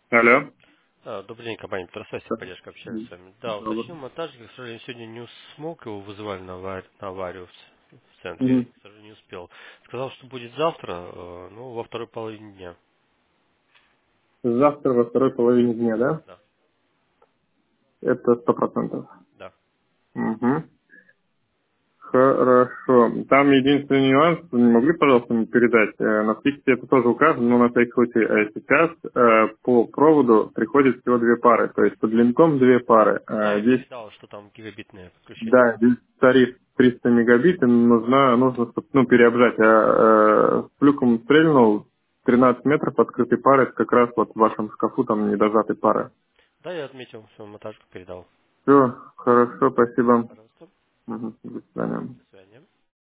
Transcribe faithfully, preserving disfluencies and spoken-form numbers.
Алло. А, добрый день, компания Петросвязь, Да. поддержка, общаюсь с вами. Да, Добрый. уточнил монтажник, к сожалению, сегодня не смог, его вызывали на, авар- на аварию в в центре, Мгм. к сожалению, не успел. Сказал, что будет завтра, э, ну, во второй половине дня. Завтра во второй половине дня, да? Да, Это сто процентов. да. Угу. Хорошо. Там единственный нюанс, вы не могли, пожалуйста, мне передать? Э, На фиксе это тоже указано, но на всякий случай. Э, Сейчас э, по проводу приходит всего две пары, то есть под линком две пары. Да, Э, я Здесь, передал, что там гигабитное подключение. да, здесь тариф триста мегабит, и нужно, нужно чтоб, ну, переобжать. А э, с люком стрельнул тринадцать метров открытой пары, это как раз вот в вашем шкафу там недожатой пары. Да, я отметил, все, монтажник передал. Все, хорошо, спасибо. Пожалуйста. Мгм, до свидания.